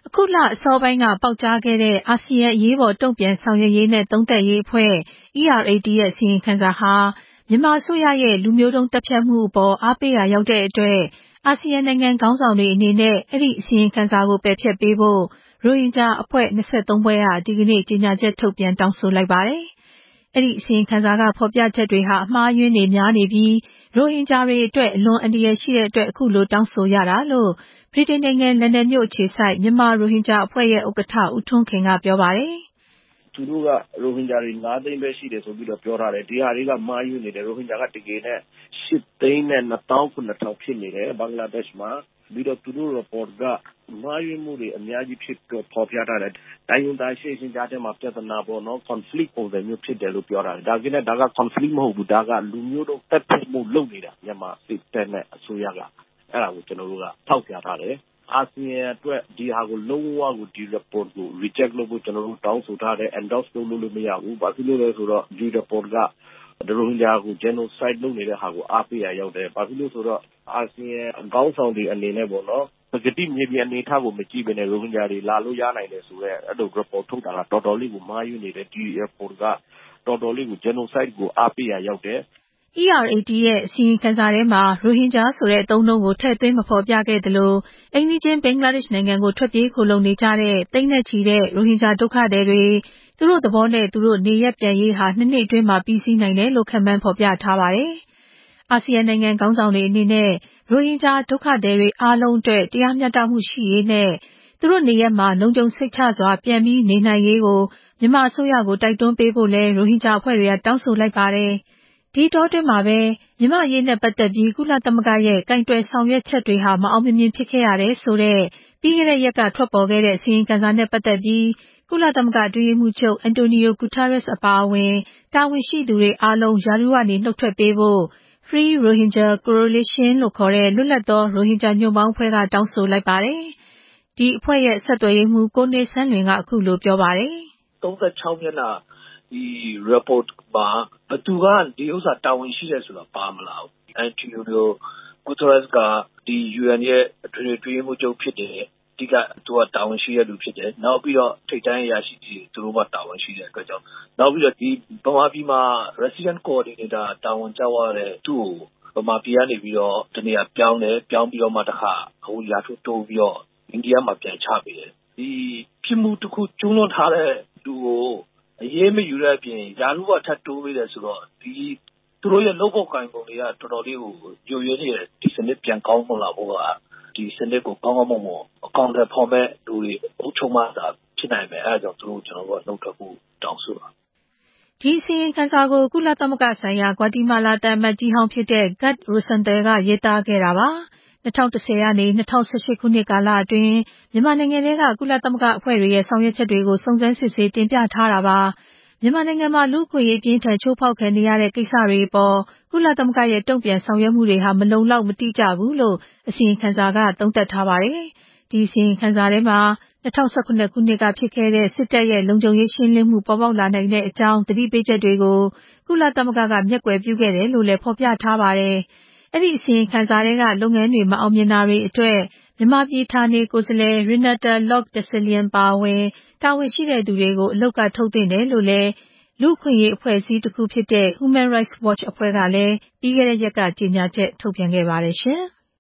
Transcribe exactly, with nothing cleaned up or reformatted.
အခုလအစောပိုင်းကပေါက်ကြားခဲ့တဲ့အာဆီယံအရေးပေါ်တုံ့ပြန်ဆောင်ရွက်ရေးနဲ့သုံးသပ်ရေးအဖွဲ့ အီးအာရ်အေတီ ရဲ့အစီရင်ခံစာဟာမြန်မာအစိုးရရဲ့လူမျိုးတုံးသတ်ဖြတ်မှုအပေါ်အားပေးရာရောက်တဲ့အတွက်အာဆီယံနိုင်ငံခေါင်းဆောင်တွေအနေနဲ့အဲ့ဒီအစီရင်ခံစာကိုပယ်ဖျက်ပေးဖို့ရိုဟင်ဂျာအဖွဲ့၂၃ဖွဲ့ကဒီကနေ့ကြေညာချက်ထုတ်ပြန်တောင်းဆိုလိုက်ပါတယ်။အဲ့ဒီအစီရင်ခံစာကဖော်ပြချက်တွေဟာအမှားယွင်းတွေများနေပြီးရိုဟင်ဂျာတွေအတွက်အလွန်အန္တရာယ်ရှိတဲ့အတွက်အခုလိုတောင်းဆိုရတာလို့ဗြိတိန်နိုင်ငံလန်ဒန်မြို့အခြေစိုက်မြန်မာရိုဟင်ဂျာအဖွဲ့ရဲ့ဥက္ကဋ္ဌဦးထွန်းခင်ကပြောပါတယ်။သူတို့ကရိုဟင်ဂျာတွေ၅သိန်းပဲရှိတယ်ဆိုပြီးတော့ပြောထားတယ်။ဒီဟာတွေကမှားယွင်းနေတယ်ရိုဟင်ဂျာကတကယ်နဲ့၈သိန်းနဲ့၂သောင်းခုနှစ်ထောင်ဖြစ်နေတယ်ဘင်္ဂလားဒေ့ရှ်မှာပြီးတော့သူတို့ report ကမှားယွင်းမှုတွေအများကြီးဖြစ်ဖော်ပြထားတယ်။တိုင်းရင်းသားရှေ့ရှင်းကြားထဲမှာပြဿနာပေါ့နော် conflict ပုံစံမျိုးဖြစ်တယ်လို့ပြောတာ။ဒါကလည်းဒါက conflict မဟုတ်ဘူးဒါကလူမျိုးတုံးသတ်ဖြတ်မှုလုပ်နေတာမြန်မာစစ်တပ်နဲ့အစိုးရကအဲ့ဒါကိုကျွန်တော်တို့ကထောက်ပြထားတယ်။အာဆီယံအတွက်ဒီဟာကိုလုံးဝကိုဒီ report ကို reject လုပ်ဖို့ကျွန်တော်တို့တောင်းဆိုထားတယ် endorse လုပ်လို့မရဘူး။ဘာဖြစ်လို့လဲဆိုတော့ဒီ report ကရိုဟင်ဂျာကို genocide လုပ်နေတဲ့ဟာကိုအားပေးရရောက်တယ်။ဘာဖြစ်လို့ဆိုတော့အာဆီယံခေါင်းဆောင်တွေအနေနဲ့ပေါ့နော်ပကတိမြေပြင်အနေအထားကိုမကြည့်ဘဲနဲ့ရိုဟင်ဂျာတွေလာလို့ရနိုင်တယ်ဆိုတော့အဲ့လို report ထုတ်တာကတော်တော်လေးကိုမှားယွင်းနေတယ်ဒီ report ကတော်တော်လေးကို genocide ကိုအားပေးရရောက်တယ်။အီးအာရ်အေတီ ရဲ့အစီရင်ခံစာထဲမှာရိုဟင်ဂျာဆိုတဲ့အသုံးအနှုန်းကိုထည့်သွင်းမဖော်ပြခဲ့သလိုအိမ်နီးချင်းဘင်္ဂလားဒေ့ရှ်နိုင်ငံကိုထွက်ပြေးခိုလှုံနေကြတဲ့သိန်းနဲ့ချီတဲ့ရိုဟင်ဂျာဒုက္ခသည်တွေသူတို့သဘောနဲ့သူတို့နေရပ်ပြန်ရေးဟာနှစ်နှစ်အတွင်းမှာပြီးစီးနိုင်တယ်လို့ခန့်မှန်းဖော်ပြထားပါတယ်။အာဆီယံနိုင်ငံခေါင်းဆောင်တွေအနေနဲ့ရိုဟင်ဂျာဒုက္ခသည်တွေအားလုံးအတွက်တရားမျှတမှုရှိရေးနဲ့သူတို့နေရပ်မှာလုံခြုံစိတ်ချစွာပြန်ပြီးနေနိုင်ရေးကိုမြန်မာအစိုးရကိုတိုက်တွန်းပေးဖို့လဲရိုဟင်ဂျာအဖွဲ့တွေကတောင်းဆိုလိုက်ပါတယ်။ဒီတောတွင်းမှာပဲမြန်မာအရေးနဲ့ပတ်သက်ပြီးကုလသမဂ္ဂရဲ့ကင်တွယ်ဆောင်ရွက်ချက်တွေဟာမအောင်မမြင်ဖြစ်ခဲ့ရတယ်ဆိုတဲ့ပြီးခဲ့တဲ့ရက်ကထွက်ပေါ်ခဲ့တဲ့အစီရင်ခံစာနဲ့ပတ်သက်ပြီးကုလသမဂ္ဂအတွင်းရေးမှူးချုပ်အန်တိုနီယိုဂူတာရက်စ်အပါအဝင်တာဝန်ရှိသူတွေအားလုံးရာထူးကနေနှုတ်ထွက်ပေးဖို့ Free Rohingya Coalition လို့ခေါ်တဲ့လွတ်လပ်သောရိုဟင်ဂျာညွန့်ပေါင်းအဖွဲ့ကတောင်းဆိုလိုက်ပါတယ်။ဒီအဖွဲ့ရဲ့ဆက်သွယ်ရေးမှူးကိုနေဆန်းလွင်ကအခုလိုပြောပါတယ်။သုံး十၆မျက်နှာဒီ report မှာဘသူကဒီဥစ္စာတာဝန်ရှိတယ်ဆိုတာပါမလားဘူး။အန်တိုနီယိုဂူတာရက်စ်ကဒီ ယူအန် ရဲ့အတွင်းရေးမှူးချုပ်ဖြစ်တယ်။ဒီကသူကတာဝန်ရှိတဲ့လူဖြစ်တယ်။နောက်ပြီးတော့ထိပ်တန်းအရာရှိကြီးသူတို့ကတာဝန်ရှိတဲ့အတွက်ကြောင့်နောက်ပြီးတော့ဒီဗမာပြည်မှာ resident coordinator တာဝန်ကျသွားတဲ့သူ့ကိုဗမာပြည်ကနေပြီးတော့တနေရာပြောင်းတယ်ပြောင်းပြီးတော့မှတခါအခုရာထူးတိုးပြီးတော့အိန္ဒိယမှာပြန်ချပေးတယ်။ဒီဖြစ်မှုတစ်ခုကျူးလွန်ထားတဲ့လူကိုအရေးမယူတဲ့အပြင်ရာထူးကထပ်တိုးပေးတယ်ဆိုတော့ဒီသူတို့ရဲ့လုပ်ဖို့ကိုင်ပုံတွေကတော်တော်လေးကိုညှို့ရင်းနေတယ်ဒီစနစ်ပြန်ကောင်းမလာဖို့ကဒီစနစ်ကိုကောင်းကောင်းမွန်မွန်အကောင့်တွေဖော်မဲ့လူတွေအုပ်ချုပ်မှသာဖြစ်နိုင်မယ်အဲဒါကြောင့်သူတို့ကျွန်တော်တို့ကနှုတ်ထွက်ဖို့တောင်းဆိုတာဒီအစီရင်ခံစာကိုကုလသမဂ္ဂဆိုင်ရာဂွာတီမာလာသံအမတ်ကြီးဟောင်းဖြစ်တဲ့ Gerd Rosenthal ကရေးသားခဲ့တာပါ။၂၀၁၀ကနေ၂၀၁၈ခုနှစ်ကာလအတွင်းမြန်မာနိုင်ငံထဲကကုလသမဂ္ဂအဖွဲ့တွေရဲ့ဆောင်ရွက်ချက်တွေကိုစုံစမ်းစစ်ဆေးတင်ပြထားတာပါ။မြန်မာနိုင်ငံမှာလူ့အခွင့်အရေးပြင်းထန်ချိုးဖောက်ခံနေရတဲ့ကိစ္စတွေအပေါ်ကုလသမဂ္ဂရဲ့တုံ့ပြန်ဆောင်ရွက်မှုတွေဟာမလုံလောက်မတိကျဘူးလို့အစီရင်ခံစာကသုံးသပ်ထားပါတယ်။ဒီအစီရင်ခံစာထဲမှာ၂၀၁၇ခုနှစ်ကဖြစ်ခဲ့တဲ့စစ်တပ်ရဲ့လုံခြုံရေးရှင်းလင်းမှုပေါ်ပေါက်လာနိုင်တဲ့အကြောင်းသတိပေးချက်တွေကိုကုလသမဂ္ဂကမျက်ကွယ်ပြုခဲ့တယ်လို့လည်းဖော်ပြထားပါတယ်။အဲ့ဒီအစီရင်ခံစာတွေကလုပ်ငန်းတွေမအောင်မြင်တာတွေအတွက်မြန်မာပြည်ဌာနေကိုယ်စားလှယ် Renata Lok-Dessallien ပါဝင်တာဝန်ရှိတဲ့သူတွေကိုအလုပ်ကထုတ်သင့်တယ်လို့လည်းလူ့အခွင့်အရေးအဖွဲ့အစည်းတစ်ခုဖြစ်တဲ့ Human Rights Watch အဖွဲ့ကလည်းပြီးခဲ့တဲ့ရက်ကကြေညာချက်ထုတ်ပြန်ခဲ့ပါတယ်ရှင်။